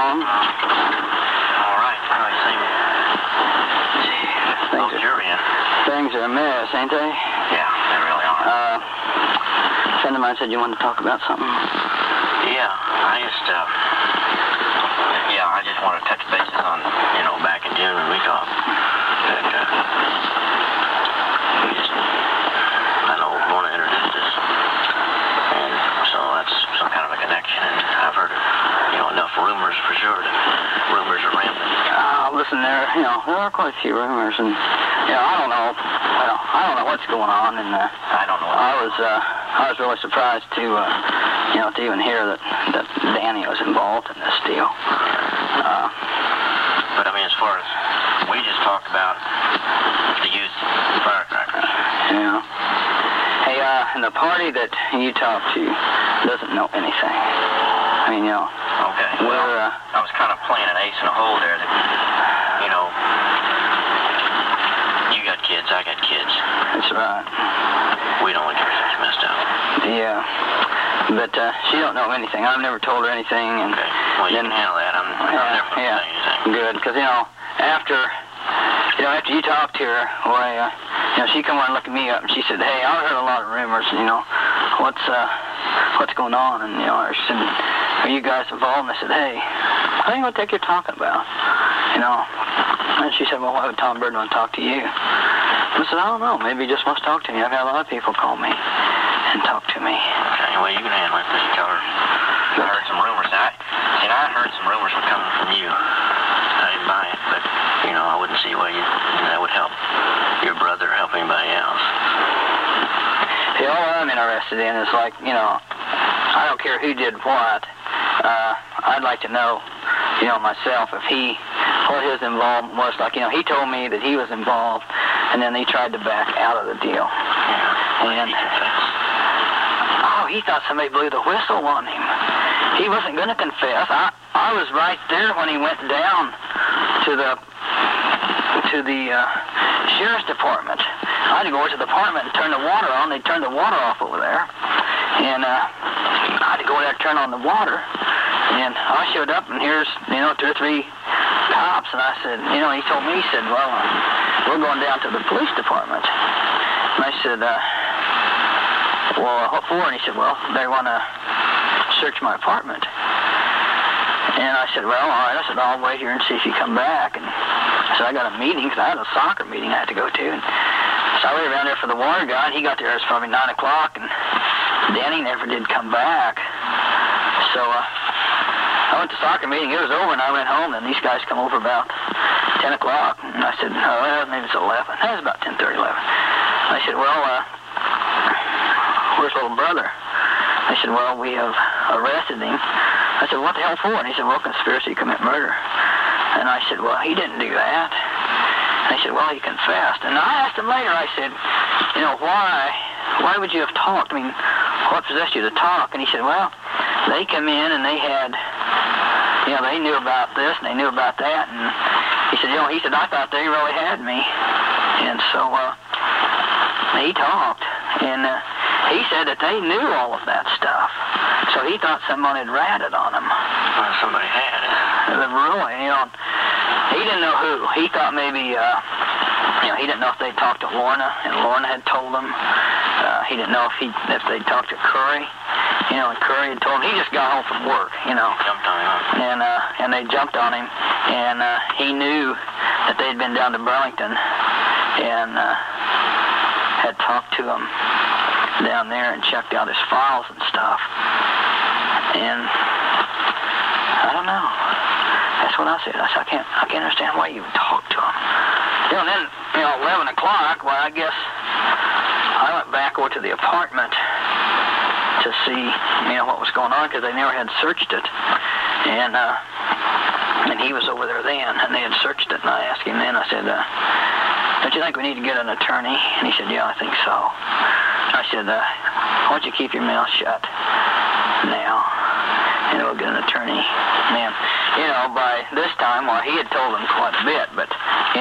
Tom? All right. How are you seem? Things are a mess, ain't they? Yeah, they really are. A friend of mine said you wanted to talk about something. Yeah, I just want to touch bases on, back in June when we talked. That, we just, want to introduce us. And so that's some kind of a connection. And I've heard, enough rumors for sure that rumors are rampant. Listen, there are quite a few rumors, and, I don't know. Well, I don't know what's going on, and I don't know. I was really surprised to even hear that Danny was involved in this deal. But I mean, as far as we just talked about the youth firecrackers. Yeah. Hey, and the party that you talked to doesn't know anything. I mean, Okay. Well, I was kind of playing an ace in a hole there. That, you got kids, I got kids. That's right. We don't want to get ourselves messed up. Yeah. But she don't know anything. I've never told her anything. And okay. Well, you can handle that. I'm never going to say anything. Good, because, after you talked to her, well, she come over and looked me up, and she said, hey, I heard a lot of rumors, what's going on? And, she said, are you guys involved? And I said, hey, I think what the heck you're talking about, And she said, well, why would Tom Bird want to talk to you? I said, I don't know, maybe he just wants to talk to me. I've had a lot of people call me and talk to me. Okay, well, you can handle it, but you tell her. I heard some rumors. I heard some rumors were coming from you. I didn't buy it, but, I wouldn't see why that would help your brother or help anybody else. See, all I'm interested in is, I don't care who did what. I'd like to know, myself, what his involvement was. He told me that he was involved, and then he tried to back out of the deal. Yeah. And, he thought somebody blew the whistle on him. He wasn't going to confess. I was right there when he went down to the sheriff's department. I had to go over to the department and turn the water on. They turned the water off over there. And I had to go there and turn on the water. And I showed up, and here's, 2 or 3 cops. And I said, he told me, he said, well, we're going down to the police department. And I said, well, what for? And he said, well, they want to search my apartment. And I said, well, all right. I said, I'll wait here and see if you come back. And I said, I got a meeting, because I had a soccer meeting I had to go to. And so I waited around there for the water guy, and he got there. It was probably 9 o'clock, and Danny never did come back. So I went to the soccer meeting. It was over, and I went home, and these guys come over about 10 o'clock. And I said, maybe it's 11. It was about 10:30, 11. I said, well, where's little brother? I said, well, we have arrested him. I said, what the hell for? And he said, well, conspiracy to commit murder. And I said, well, he didn't do that. And he said, well, he confessed. And I asked him later, I said, why would you have talked? I mean, what possessed you to talk? And he said, well, they come in and they had, they knew about this and they knew about that. And he said, I thought they really had me. And so he talked. And he said that they knew all of that stuff. So he thought someone had ratted on him. Well, somebody had. Really, he didn't know who. He thought maybe, he didn't know if they talked to Lorna, and Lorna had told him. He didn't know if they talked to Curry. And Curry had told him. He just got home from work, Jumped on him. And they jumped on him. And he knew that they'd been down to Burlington and had talked to him down there and checked out his files and stuff. And I don't know. That's what I said. I said, I can't understand why you would talk to him. And then, 11 o'clock, well, I guess I went back over to the apartment to see, what was going on, because they never had searched it. And he was over there then, and they had searched it. And I asked him then, I said, don't you think we need to get an attorney? And he said, yeah, I think so. I said, why don't you keep your mouth shut now, and we'll get an attorney. Man, by this time, well, he had told him quite a bit, but,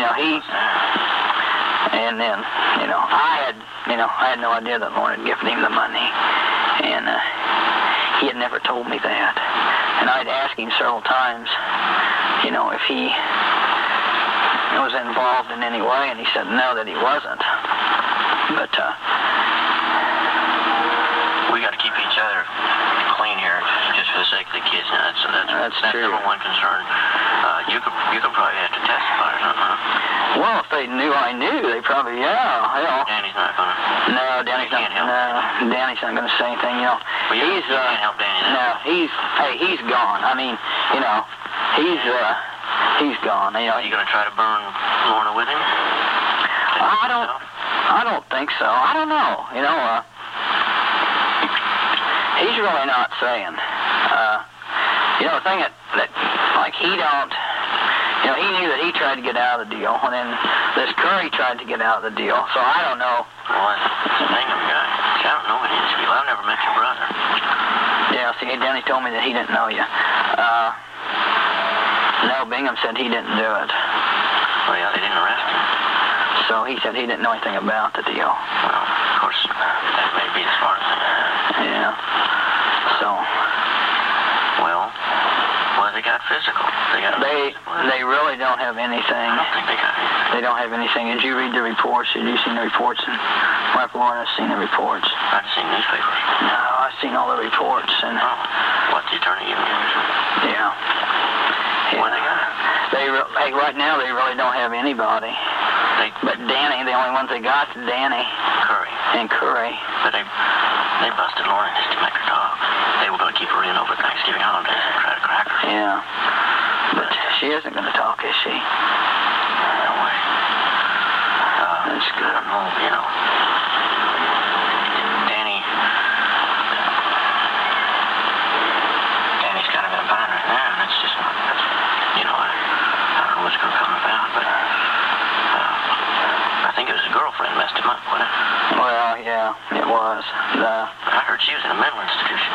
and then, I had no idea that Lauren had given him the money, and he had never told me that. And I'd asked him several times, you know, if he was involved in any way, and he said no, that he wasn't. But we got to keep each other clean here, just for the sake of the kids. Now, that's true. Number one concern. You could probably have to testify or something, huh? Well, if they knew I knew, they probably, hell. Danny's not gonna. No, Danny's not. No, Danny's not gonna say anything. You know, well, you can't help Danny. No, he's gone. I mean, you know, he's gone. You know, are you gonna try to burn Lorna with him? I don't think so. I don't know. You know, he's really not saying. You know, the thing that like he don't. You know, he knew that he tried to get out of the deal, and then this Curry tried to get out of the deal. So I don't know. Well, it's a Bingham guy. I don't know any of these people. I've never met your brother. Yeah, see, Danny told me that he didn't know you. No, Bingham said he didn't do it. Well, yeah, they didn't arrest him. So he said he didn't know anything about the deal. Well, of course, that may be the smart thing. Yeah. So. Well, they got physical. They really don't have anything. I don't think they got anything. They don't have anything. Did you read the reports? Did you see the reports? And Mark Lorna's seen the reports. I've seen newspapers. No, I've seen all the reports. And what's the attorney giving you? Yeah. What they got? Right now they really don't have anybody. But Danny, the only ones they got is Danny. Curry. But they busted Lorna just to make her talk. They were going to keep her in over Thanksgiving holidays and try to crack her. Yeah. But she isn't going to talk, is she? No way. That's good. I don't know, you know. Danny's kind of in a bind right now, and that's just not, you know, I don't know what's going to come about, but I think it was his girlfriend messed him up, wasn't it? Well, yeah, it was. I heard she was in a mental institution.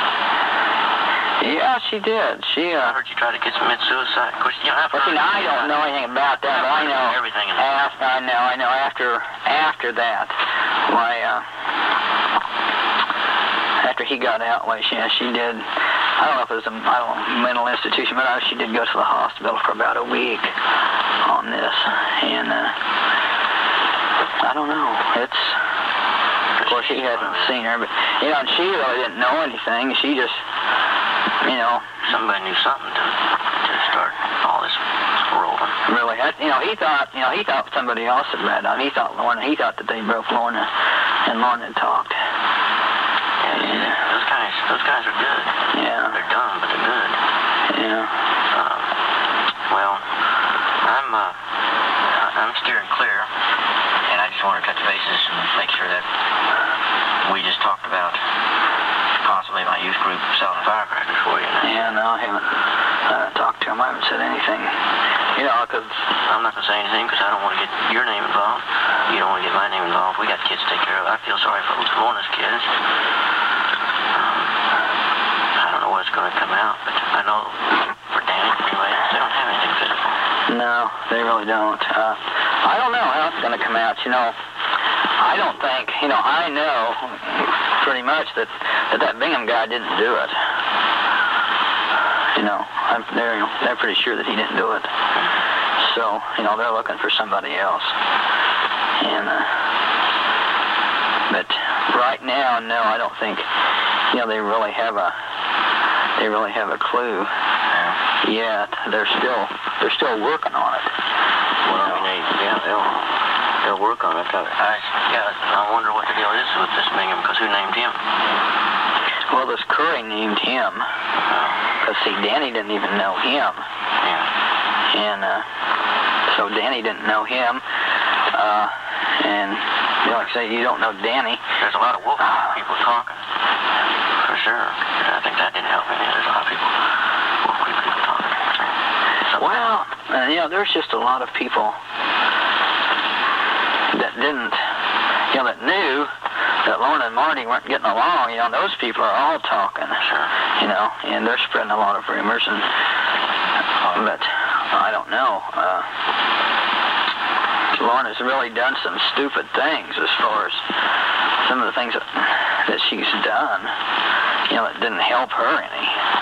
Yeah, she did. I heard you tried to commit suicide. Of course, you know, I don't know anything about that, but I know everything. I know. After that, after he got out, she did. I don't know if it was a mental institution, but she did go to the hospital for about a week on this, and I don't know. Of course, he hadn't seen her, but you know, she really didn't know anything. She just. You know, somebody knew something to start all this rolling. Really, he thought somebody else had read on. He thought that they broke Lorna, and Lorna had talked. Yeah. Those guys are good. Yeah. They're dumb, but they're good. Yeah. Well, I'm steering clear, and I just want to touch bases and make sure that we just talked about possibly my youth group selling firecrackers for you. Yeah, no, I haven't talked to him. I haven't said anything. You know, because I'm not going to say anything because I don't want to get your name involved. You don't want to get my name involved. We got kids to take care of. I feel sorry for Lorna's kids. I don't know what's going to come out, but I know for Danny, anyway, they don't have anything physical. No, they really don't. I don't know how it's going to come out. You know, I don't think, you know, I know pretty much that Bingham guy didn't do it. You know, they're pretty sure that he didn't do it. So, you know, they're looking for somebody else. And, but right now, no, I don't think, you know, they really have a clue yet. They're still working on it. Well, I mean, they'll work on it. I wonder what the deal is with this Bingham, because who named him? Well, this Curry named him. Because, see, Danny didn't even know him. Yeah. And so Danny didn't know him. And, you know, like I say, you don't know Danny. There's a lot of wolf people talking. For sure. I think that didn't help any. There's a lot of wolf people talking. Well, you know, there's just a lot of people that didn't, you know, that knew that Lorna and Marty weren't getting along. You know, those people are all talking. Sure. You know, and they're spreading a lot of rumors. But I don't know. Lorna's really done some stupid things as far as some of the things that she's done. it didn't help her any.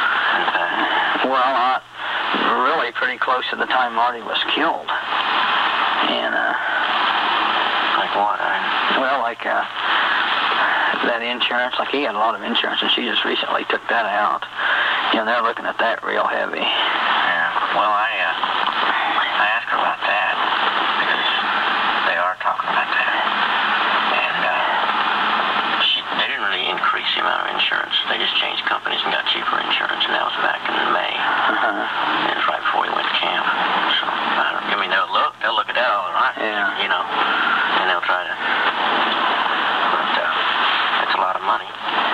Well, really pretty close to the time Marty was killed. And, like what? Well, like, that insurance, like he had a lot of insurance, and she just recently took that out. They're looking at that real heavy. Yeah. Well, I asked her about that, because they are talking about that. And, they didn't really increase the amount of insurance. They just changed companies and got cheaper insurance, and that was back in May. And it was right before he went to camp. So, they'll look at that all right. Yeah. And they'll try to, but, it's a lot of money.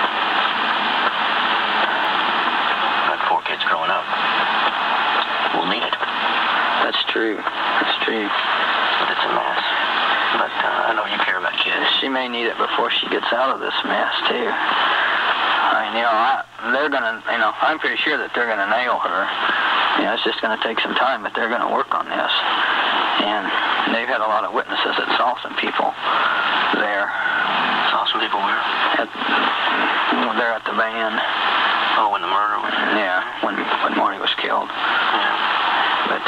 But 4 kids growing up will need it. That's true. But it's a mess. But I know you care about kids. She may need it before she gets out of this mess, too. They're going to, I'm pretty sure that they're going to nail her. It's just going to take some time, but they're going to work on this. And they've had a lot of witnesses that saw some people there. Saw some people where? They're at the van. Oh, when the murder was? Yeah, when Marty was killed. Yeah. But,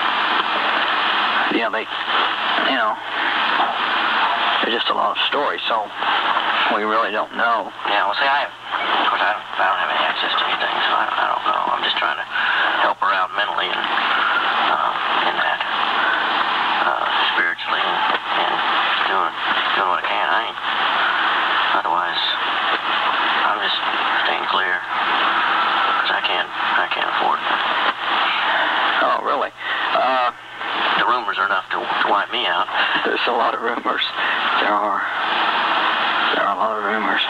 there's just a lot of stories, so we really don't know. Yeah, well, see, of course, I don't have any access to anything, so I don't know. I'm just trying to help her out mentally and in that, spiritually, and doing what I can. Otherwise, I'm just staying clear, because I can't afford it. Oh, really? The rumors are enough to wipe me out. There's a lot of rumors. There are a lot of rumors.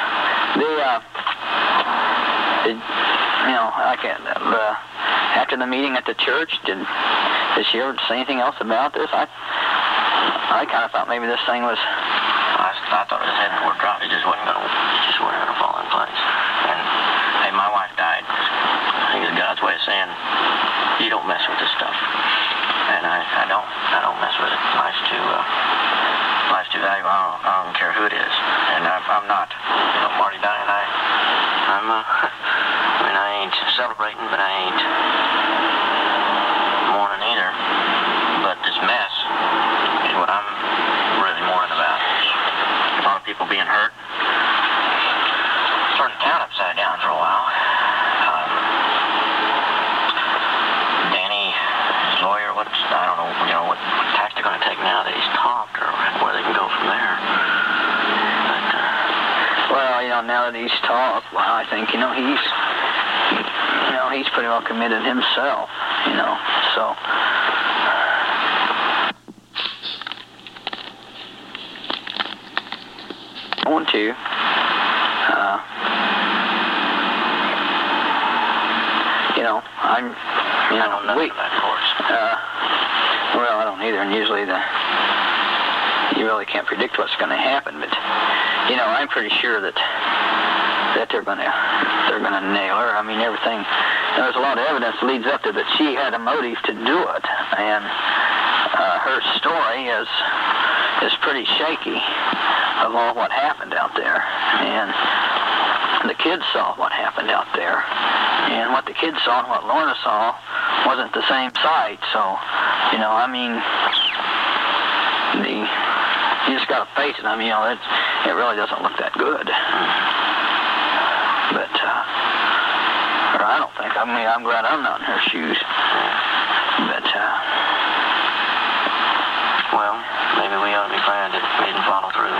After the meeting at the church, did she ever say anything else about this? I kind of thought maybe this thing was... I thought his head would drop. It just wasn't gonna fall in place. And hey, my wife died. I think it's God's way of saying, you don't mess with this stuff. And I don't mess with it. Life's too valuable. I don't care who it is. And I'm not. Marty dying, I ain't celebrating, but I ain't mourning either. But this mess is what I'm really mourning about. A lot of people being hurt. Turned the town upside down for a while. Danny, his lawyer, I don't know, what tact they're going to take now that he's talked, or where they can go from there. But, now that he's talked, I think, he's pretty well committed himself, so... I want to, I don't know that, of course. Well, I don't either, and usually you really can't predict what's going to happen, but, I'm pretty sure that they're going to nail her. I mean, everything, there's a lot of evidence leads up to that she had a motive to do it, and her story is pretty shaky of all what happened out there, and the kids saw what happened out there, and what the kids saw and what Lorna saw wasn't the same sight. So, you just got to face it. It really doesn't look that good. But, or I don't think. I'm glad I'm not in her shoes. But, well, maybe we ought to be glad that we didn't follow through.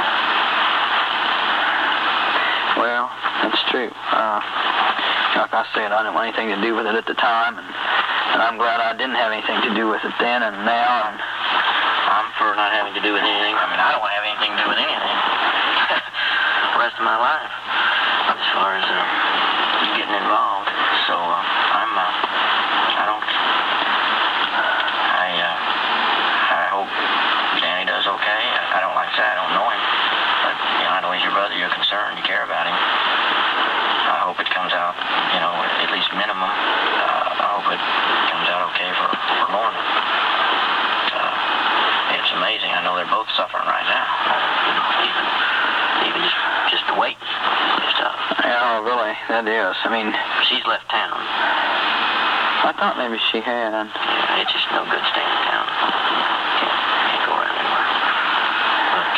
Well, that's true. Like I said, I didn't want anything to do with it at the time, and I'm glad I didn't have anything to do with it then and now. And I'm for not having to do with anything. I don't want to have anything to do with anything the rest of my life, as far as getting involved. So I hope Danny does okay. I don't like to say I don't know him, but I know he's your brother. You're concerned. You care about him. I hope it comes out, at least minimum. I hope it comes out okay for Lorna. It's amazing. I know they're both suffering right now. Even just the weight is tough. Yeah, really. that is. I mean, she's left town. I thought maybe she had. Yeah, it's just no good staying in town. Can't go around anywhere. But,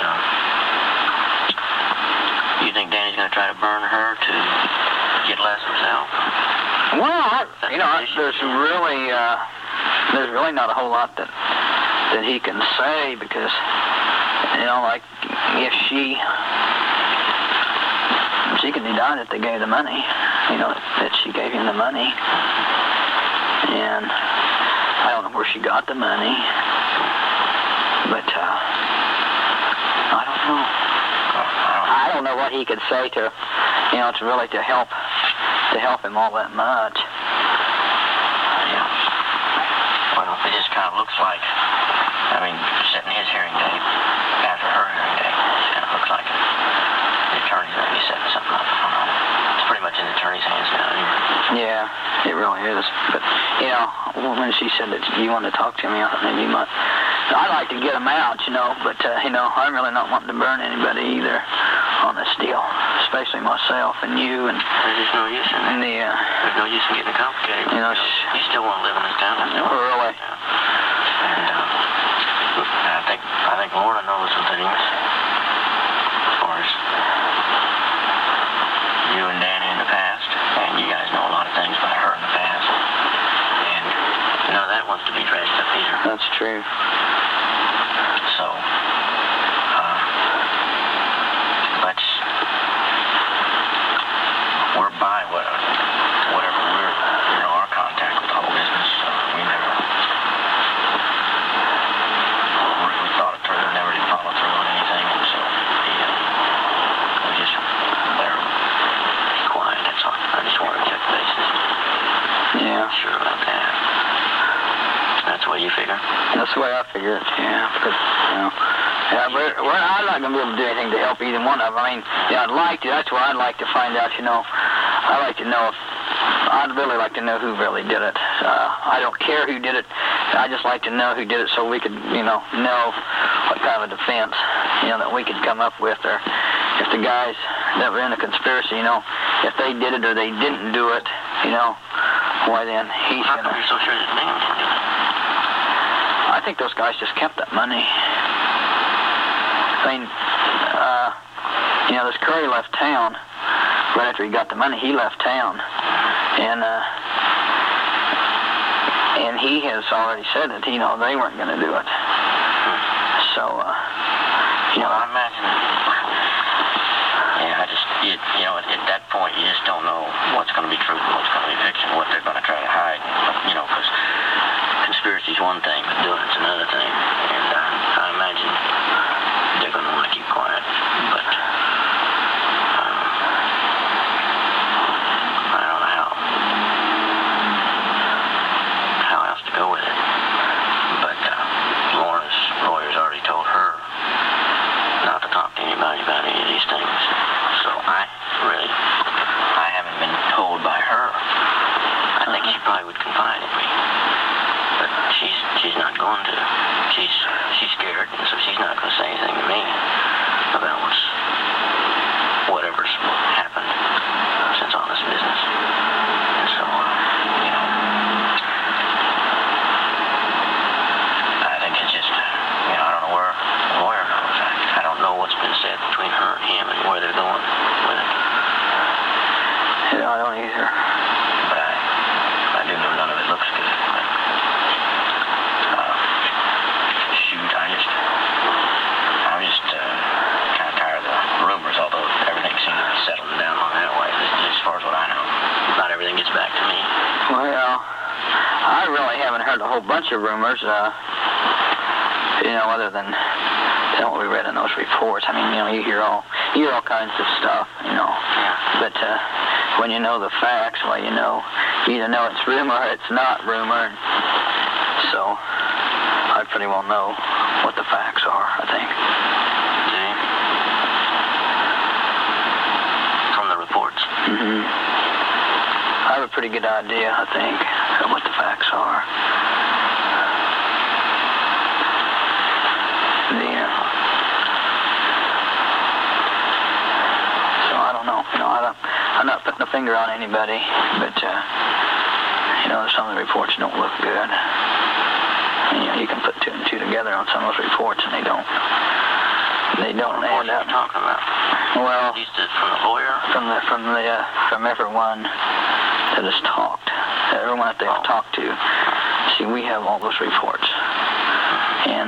you think Danny's going to try to burn her to get less himself? Well, there's really not a whole lot that he can say because, like if she can deny that they gave the money, that she gave him the money, and I don't know where she got the money, but I don't know. I don't know what he could say to help him all that much. Yeah. Well, it just kind of looks like, setting his hearing date after her hearing date, it kind of looks like the attorney's going to be setting something up. It's pretty much in the attorney's hands now anyway. Yeah, it really is. But, when she said that you wanted to talk to me, I thought maybe you might. I'd like to get him out, but, I'm really not wanting to burn anybody either on this deal, especially myself and you. And there's just no use in it. There's no use in getting it complicated. You still want to live in this town. Really? And I think Lorna knows some things as far as you and Danny in the past, and you guys know a lot of things about her in the past. And none of that wants to be dredged up either. That's true. So, we're by whatever we're, our contact with the whole business. So we never really thought it through and never did follow through on anything. And so we just better be quiet. That's all. I just wanted to check bases. Yeah. Sure about that. That's the way you figure? That's the way I figure it, yeah. Because, I'm not going to be able to do anything to help either one of them. I'd like to. That's why I'd like to find out, I'd really like to know who really did it. I don't care who did it. I'd just like to know who did it so we could, know what kind of a defense, that we could come up with. Or if the guys that were in the conspiracy, if they did it or they didn't do it, why then he's going to... How come you're so sure that they didn't do it? I think those guys just kept that money. This Curry left town right after he got the money. He left town, and he has already said that they weren't going to do it. So, I imagine. Yeah, at that point, you just don't know what's going to be truth and what's going to be fiction, what they're going to try to hide. Because conspiracy's one thing, but doing it's another thing. And I imagine they're going to want to keep quiet. But I don't know how else to go with it. But Lorna's lawyer's already told her not to talk to anybody about any of these things. So I haven't been told by her. I think she probably would confide in me. But she's not going to. She's scared, and so she's not going to say anything to me about whatever's happened since all this business. And so, I think it's just, I don't know where the lawyer goes. I don't know what's been said between her and him and where they're going with it. Yeah, I don't either. But I do know none of it looks good. I'm just kind of tired of the rumors, although everything seems to be settling down on that way. As far as what I know, not everything gets back to me. Well, I really haven't heard a whole bunch of rumors, other than what we read in those reports. You hear all kinds of stuff, Yeah. But when you know the facts, well, you either know it's rumor or it's not rumor. So I pretty well know what the facts are, I think. See? From the reports. Mm-hmm. I have a pretty good idea, I think, of what the facts are. So I don't know. I'm not putting a finger on anybody, but, some of the reports don't look good. You can put 2 and 2 together on some of those reports, and they don't add up. What are you talking about? Well, from the lawyer? From everyone that has talked, everyone that they've talked to. See, we have all those reports, and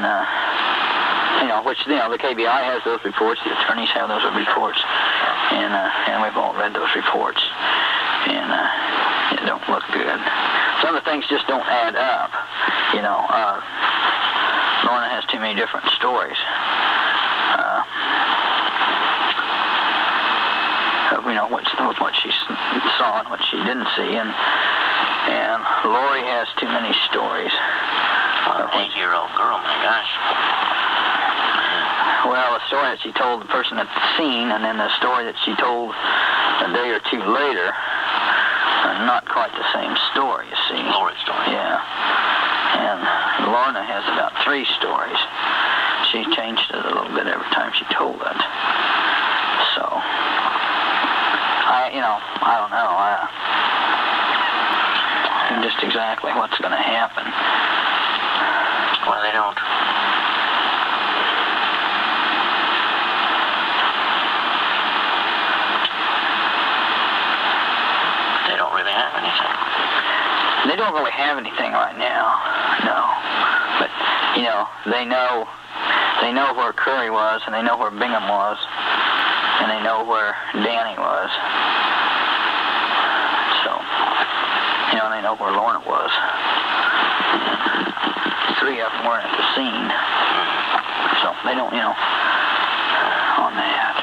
the KBI has those reports, the attorneys have those reports, and we've all read those reports, and it don't look good. Some of the things just don't add up. Lorna has too many different stories. What she saw and what she didn't see, and Lori has too many stories. An 8-year-old girl, my gosh. Well, the story that she told the person at the scene, and then the story that she told a day or 2 later, are not quite the same story, you see. Lori's story. Yeah. And Lorna has about 3 stories. She changed it a little bit every time she told it. So, I don't know. Just exactly what's going to happen. Well, they don't. They don't really have anything. They don't really have anything right now, no. But, they know where Curry was, and they know where Bingham was, and they know where Danny was. So, they know where Lorna was. 3 of them weren't at the scene. So, they don't, on that.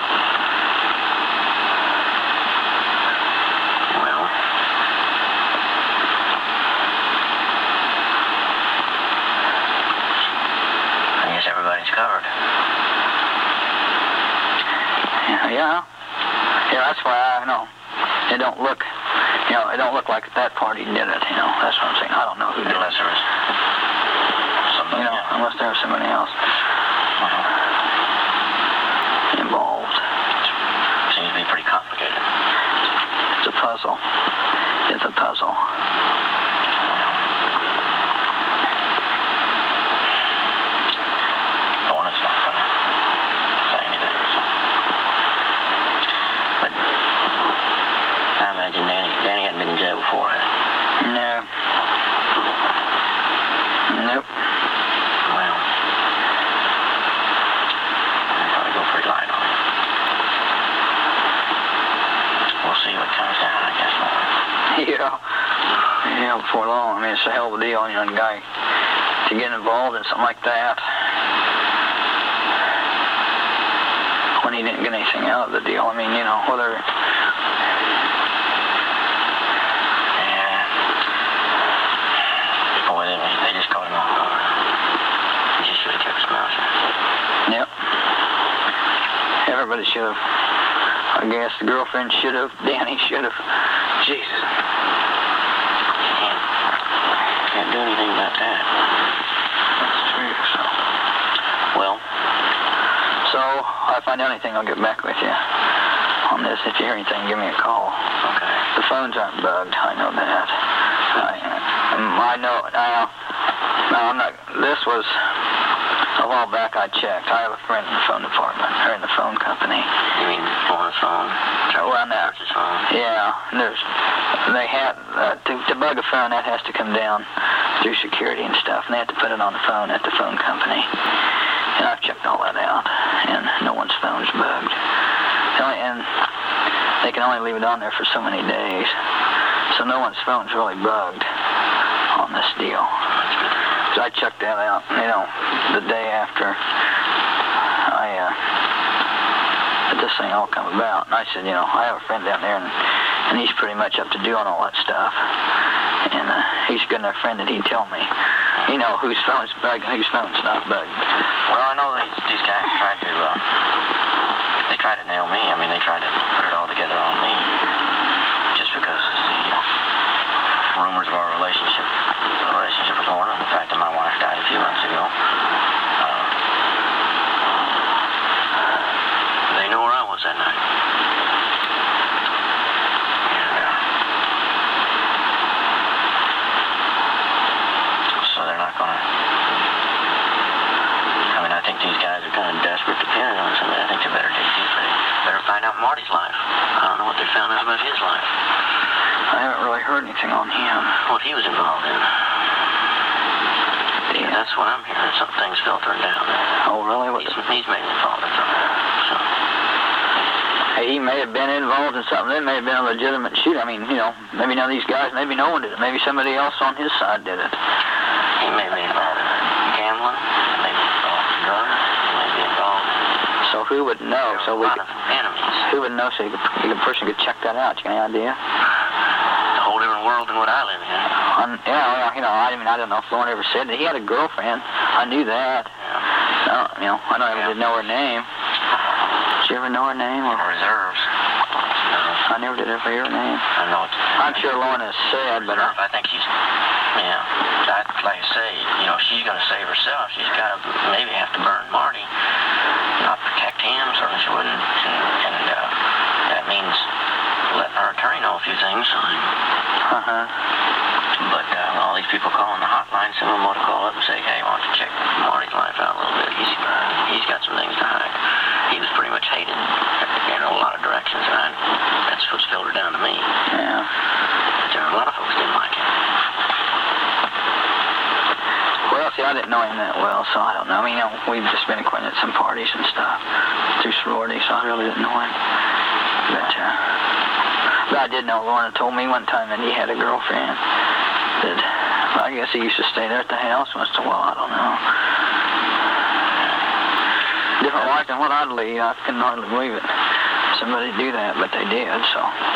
Well, I guess everybody's covered. Yeah, that's why I know. It don't look like that party did it, That's what I'm saying. I don't know who did it. Unless there was somebody else. Unless there was somebody else involved. Seems to be pretty complicated. It's a puzzle. It's a puzzle. Lorna's not going to say anything. But I imagine Danny hadn't been in jail before. No. Nope. Well, I'll probably go pretty light on it. We'll see what comes out, I guess, Lord. Yeah, before long. I mean, it's a hell of a deal, a guy to get involved in something like that when he didn't get anything out of the deal. I mean, whether... They just caught him off guard. He just should have kept his mouth shut. Yep. Everybody should have. I guess the girlfriend should have. Danny should have. Jesus. Can't do anything about that. That's true. So if I know anything, I'll get back with you on this. If you hear anything, give me a call. Okay. The phones aren't bugged. I know that. I know. No, I'm not. This was a while back. I checked. I have a friend in the phone department, or in the phone company. You mean Lorna's phone? Well, no. Church's phone? Yeah. They had to bug a phone. That has to come down through security and stuff, and they have to put it on the phone at the phone company. And I've checked all that out, and no one's phone's bugged. And they can only leave it on there for so many days, so no one's phone's really bugged on this deal. So I checked that out, the day after this thing all come about. And I said, I have a friend down there, and he's pretty much up to doing all that stuff. And he's a good enough friend that he'd tell me, whose phone's bugged and whose phone's not bugged. Well, I know these guys tried to nail me. I mean, they tried to put it all together on me. Just because the rumors of our relationship with Lorna, the fact that my wife died a few months ago. They knew where I was that night. found out about his life? I haven't really heard anything on him. What he was involved in. Yeah, that's what I'm hearing. Some things filtering down. Oh, really? He's made involved in something. So. Hey, he may have been involved in something. It may have been a legitimate shoot. I mean, maybe none of these guys, maybe no one did it. Maybe somebody else on his side did it. He may be involved in gambling. He may be involved in drugs. He may be involved in... So who would know? There are a lot of enemies. Who would know so a person could check that out? You got any idea? It's a whole different world than what I live in. I don't know if Lauren ever said that he had a girlfriend. I knew that. Yeah. I don't even know her name. Did you ever know her name? Or reserves. I never did ever hear her name. I know it's... I'm sure Lauren has said, but... I think she's... like I say, she's going to save herself. She's got to maybe have to burn Marty. Not protect him, certainly she wouldn't. And that means letting her attorney know a few things. But all these people calling the hotline, some of them want to call up and say, hey, why don't you check Marty's life out a little bit? He's got some things to hide. He was pretty much hated in a lot of directions, and that's what's filtered down to me. Yeah. But there are a lot of folks didn't like him. Well, see, I didn't know him that well, so I don't know. I mean, we've just been acquainted at some parties and stuff through sorority, so I really didn't know him. But I did know Lorna told me one time that he had a girlfriend that, I guess he used to stay there at the house once in a while. I don't know. Different life than what I'd lead. I couldn't hardly believe it. Somebody do that, but they did, so.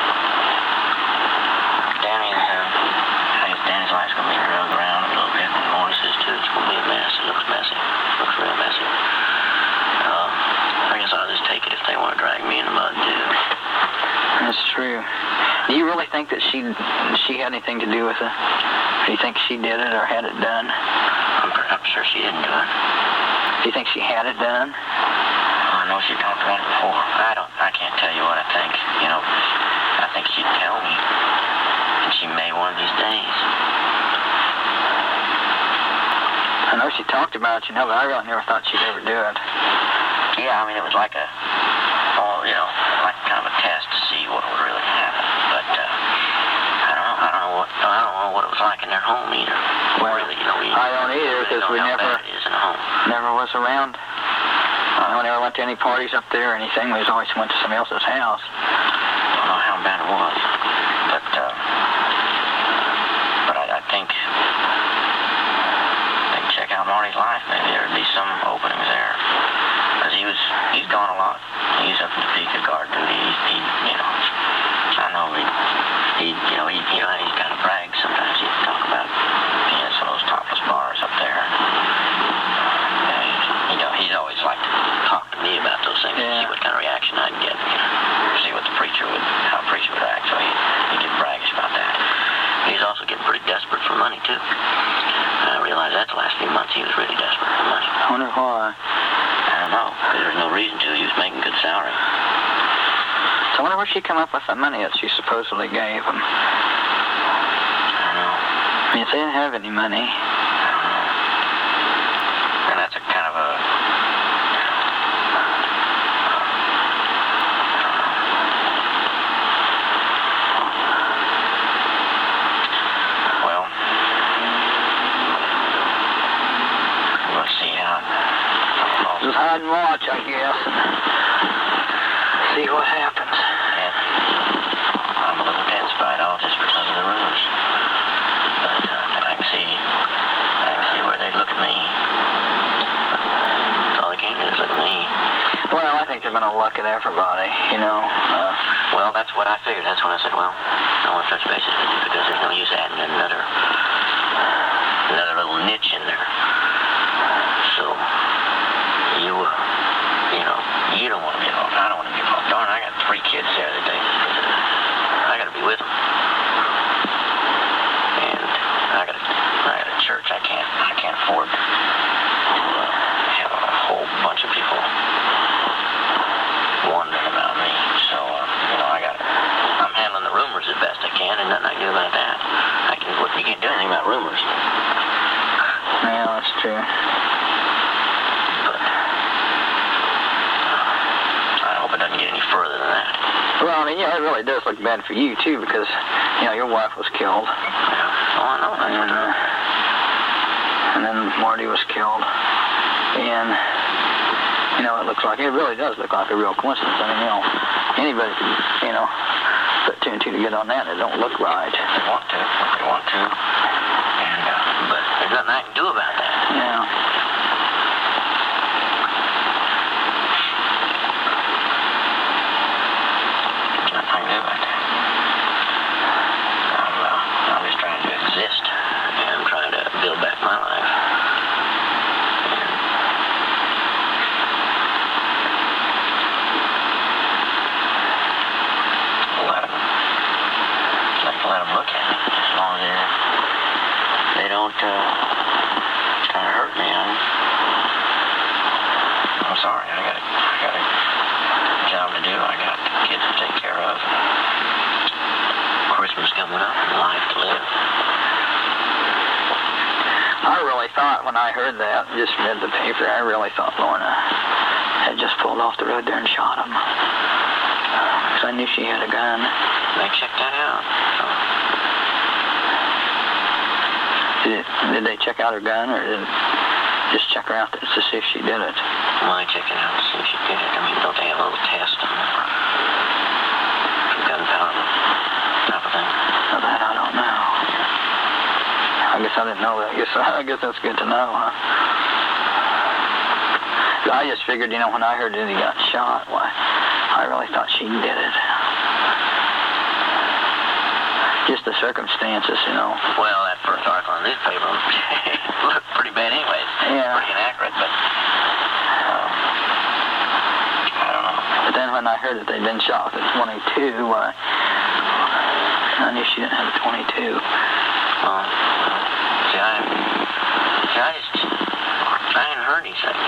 Danny's life's going to be drug around a little bit, and Lawrence is too. It's going to be a mess. It looks messy. It looks real messy. I guess I'll just take it if they want to drag me in the mud, too. That's true. Do you really think that she had anything to do with it? Do you think she did it or had it done? I'm sure she didn't do it. Do you think she had it done? I know she talked about it before. I can't tell you what I think. I think she'd tell me. And she may one of these days. I know she talked about it, but I really never thought she'd ever do it. Yeah, I mean, it was like like kind of a test to see what would really happen. But I don't know what it was like in their home either. Well, really, I don't either, because we never was around. I never went to any parties up there or anything. We always went to somebody else's house. I don't know how bad it was, but I think they can check out Marty's life. Maybe there'd be some openings there. Because he's gone a lot. He's up in Topeka guard duty. I know he kind of brags sometimes. He talk about being at some of those topless bars up there. He's always liked to talk to me about those things, and see what kind of reaction I'd get. See what how a preacher would act. So he get braggish about that. He's also getting pretty desperate for money too. I realized that the last few months he was really desperate for money. I wonder why. I don't know, because there's no reason to. He was making good salary. So I wonder where she come up with the money that she supposedly gave him. I don't know. I mean, if they didn't have any money. I don't know. And that's a kind of a... Well, we'll see how... Just hide and watch, I guess, and see what happens. Yeah. I'm a little tense-fied all just because of the rumors. But I can see where they look at me. All they can do is look at me. Well, I think they're going to look at everybody, Well, that's what I figured. That's when I said, well, I want to touch bases with you because there's no use adding another little niche in there. So, you don't want to be involved. I don't want to be involved. Darn, I got 3 kids there that I got to be with them. And I got a church. I can't afford to have a whole bunch of people wondering about me. So, I'm handling the rumors as best I can, and nothing I can do about that. You can't do anything about rumors. Yeah, that's true. But I hope it doesn't get any further than that. really does look bad for you, too, because, you know, your wife was killed. Yeah. Oh, I know. And then Marty was killed. And, you know, it really does look like a real coincidence. I mean, you know, anybody can, you know, put two and two together on that. It don't look right. They want to. And, but there's nothing I can do about that. Yeah. Nothing I can do about that. I'm just trying to exist. And I'm trying to build back my life. Let them look at me as long as they don't try to hurt me. I'm sorry. I got a job to do. I got kids to take care of. Christmas coming up and life to live. I really thought when I heard that, just read the paper, I really thought Lorna had just pulled off the road there and shot him. Because I knew she had a gun. They checked that out. Did they check out her gun, or did they just check her out to see if she did it? Well, they checked it out to see if she did it. I mean, don't they have a little test on gunpowder type of thing? Well, that I don't know. I guess I didn't know that. I guess that's good to know, huh? I just figured, you know, when I heard that he got shot, why, I really thought she did it. Just the circumstances, you know. Well, that first article in the newspaper looked pretty bad anyways. Yeah. Pretty inaccurate, but I don't know. But then when I heard that they'd been shot with a .22, I knew she didn't have a .22. Well, see, I hadn't heard anything.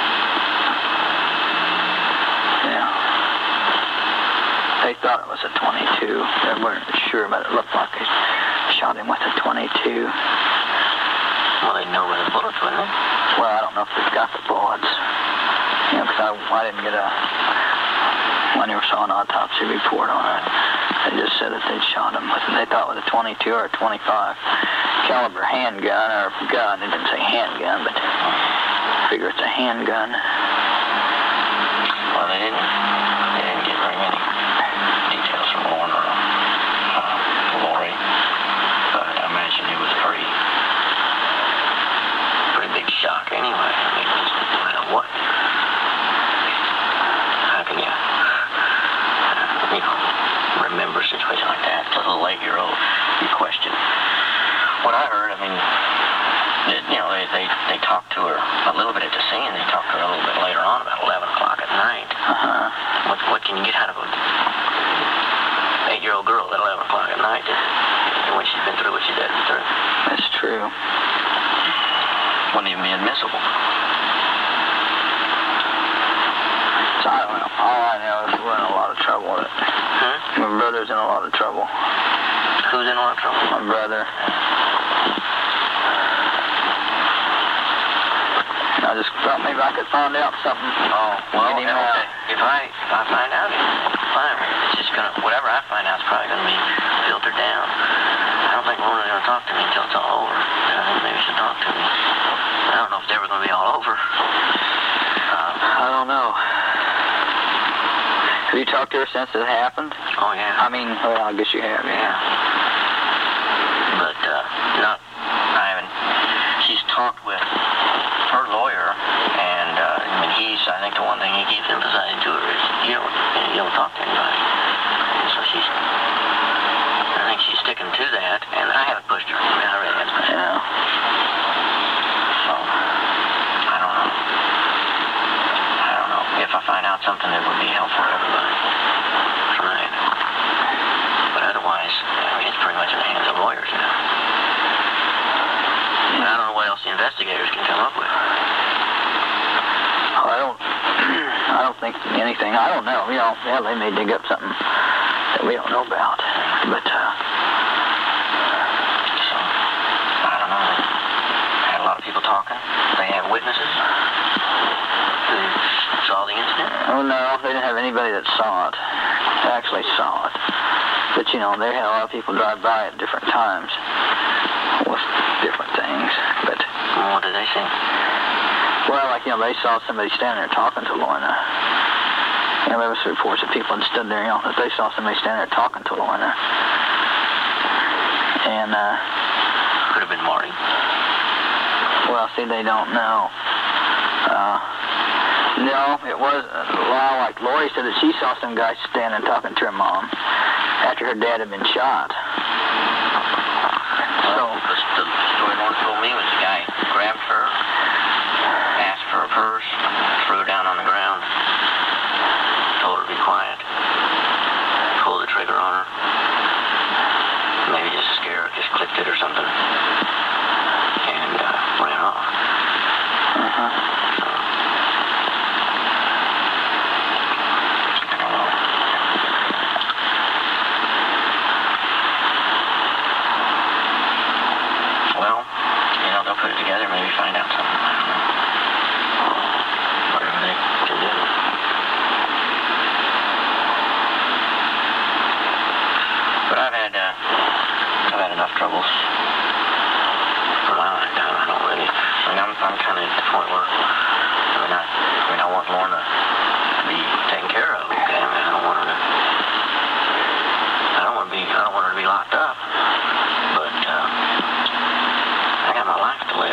Yeah. They thought it was a .22. They weren't sure, but it looked like they shot him with a .22. Well, they'd know where the bullets went, then. Well, I don't know if they've got the bullets. You know, because I didn't get I never saw an autopsy report on it. They just said that they'd shot him with, they thought with a .22 or a .25 caliber handgun, or gun. They didn't say handgun, but I figure it's a handgun. Well, they didn't get very many details from Lorna or Lori, but I imagine it was a pretty big shock anyway. I mean, no matter what. How can you remember a situation like that? A little 8-year-old, you question. What I heard, I mean, you know, they talked to her a little bit at the scene. They talked to her a little bit later on, about 11 o'clock at night. What can you get out of a 8-year-old girl at 11 o'clock at night when she's been through what she's been through? That's true. Wouldn't even be admissible. So I don't know. All I know is we're in a lot of trouble with it. My brother's in a lot of trouble. Who's in a lot of trouble? My brother. I just thought maybe I could find out something. Oh, well, okay. If I find out, fine. It's just gonna, whatever I find out is probably gonna be filtered down. I don't think Lorna's gonna talk to me until it's all over. I think maybe she'll talk to me. I don't know if it's ever gonna be all over. I don't know. Have you talked to her since it happened? Oh, yeah. I mean, well, I guess you have, yeah. But, I haven't. She's talked with her lawyer, and, I mean, I think the one thing he keeps emphasizing to her is, you don't talk to anybody. And so I think she's sticking to that, and I haven't pushed her. I mean, I really haven't pushed her. Yeah. So, I don't know. If I find out something that would be helpful for everybody, fine. But otherwise, I mean, it's pretty much in the hands of lawyers now. And I don't know what else the investigators can come up with. I don't think anything. I don't know. You know, yeah, they may dig up something that we don't know about. But, so, I don't know. Had a lot of people talking. They have witnesses who saw the incident. oh, no, they didn't have anybody that saw it. Actually, actually saw it. But, you know, they had a lot of people drive by at different times with different things. But what did they see? Well, like, you know, they saw somebody standing there talking to Lorna. You know, there was reports of people that stood there, you know, that they saw somebody standing there talking to Lorna. And, could have been Marty. Well, see, they don't know. No, it was, well, like Lori said that she saw some guy standing talking to her mom after her dad had been shot. Well, the story Lorna told me was the guy grabbed her, asked for a purse, threw her down on the ground, told her to be quiet, pulled the trigger on her, maybe just to scare her, just clicked it or something, and ran off. Put it together, maybe find out something. I don't know. Whatever they can do. But I've had enough troubles for my lifetime. I don't really. I mean, I'm kind of at the point where I want Lorna to be taken care of. Okay, I mean, I don't want her to be locked up. But I got my life to live.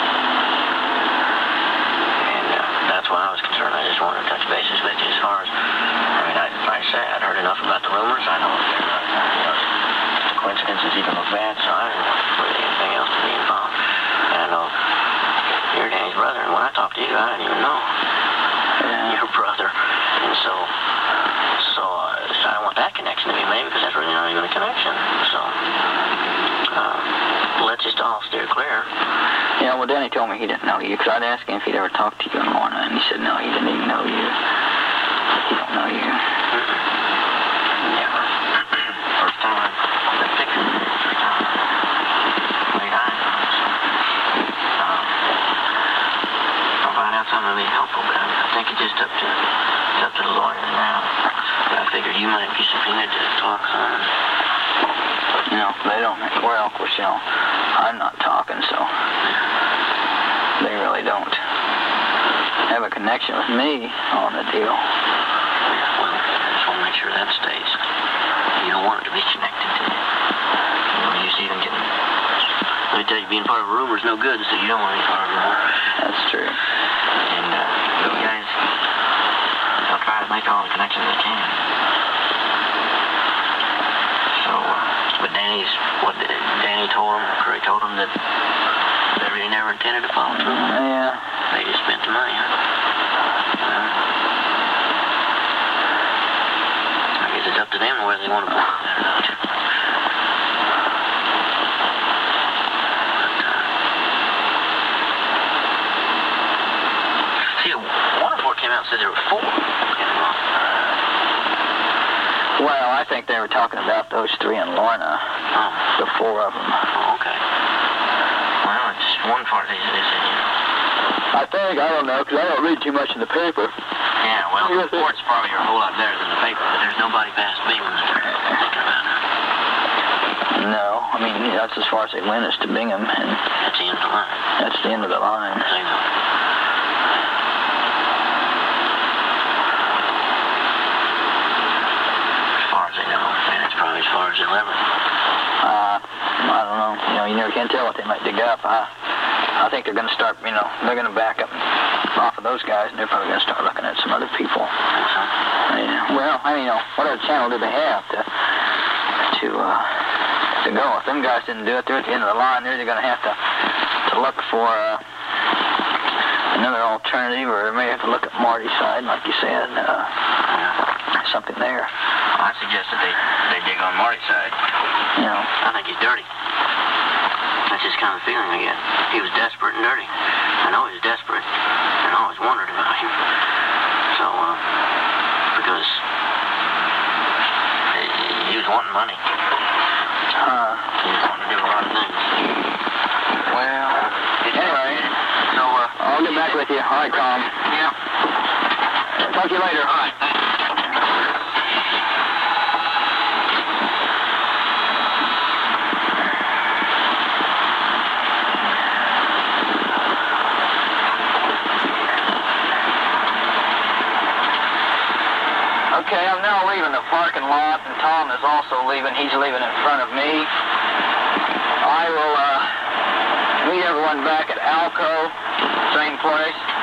And that's why I was concerned. I just wanted to touch bases with you as far as, I mean, like I say, I'd heard enough about the rumors. I know the coincidences even look bad, so I didn't want really anything else to be involved. And I know you're Danny's brother, and when I talked to you, I didn't even know your brother. And so I want that connection to be made, because that's really not even a connection. So, let's just all steer clear. Yeah, well, Danny told me he didn't know you, because I'd asked him if he'd ever talked to you and Lorna, and he said no, he didn't even know you. He don't know you. Never. First time I've been picking you. Late eyes. I'll find out something really helpful, but I think it's just up to the lawyer now. But I figured you might be subpoenaed to talk some. You know, they don't, well, of course, you know, I'm not talking, so they really don't have a connection with me on the deal. Well, I just want to make sure that stays. You don't want it to be connected to you. You know, you see them getting, let me tell you, being part of a rumor is no good, so you don't want to be part of a rumor. That's true. And those guys, they'll try to make all the connections they can. But Danny told him, Curry told him that they really never intended to follow through. Yeah. They just spent the money. I guess it's up to them whether they want to believe that or not. See, one report came out and said there were 4. Well, I think they were talking about those 3 and Lorna. Oh. The 4 of them. Oh, okay. Well, it's one part they said, you know. I think, I don't know, because I don't read too much in the paper. Yeah, well, the reports probably are a whole lot better than the paper, but there's nobody past me when they're thinking about it. No, I mean, that's as far as they went is to Bingham, and that's the end of the line. That's the end of the line. I know. Probably as far as they'll ever. I don't know. You know, you never can tell what they might dig up. I think they're going to start, you know, they're going to back up off of those guys, and they're probably going to start looking at some other people. Yeah. Well, I mean, you know, what other channel do they have to go? If them guys didn't do it, they're at the end of the line. They're going to have to look for another alternative, or they may have to look at Marty's side, like you said. Something there. I suggest that they dig on Marty's side. You know, I think he's dirty. That's just kind of the feeling I get. He was desperate and dirty. I know he was desperate, and I always wondered about him. So, because he was wanting money. He was wanting to do a lot of things. Well, anyway, so, I'll get back with you. All right, Tom. Yeah. Talk to you later. All right, thanks. parking lot, and Tom is also leaving. He's leaving in front of me. I will meet everyone back at Alco, same place.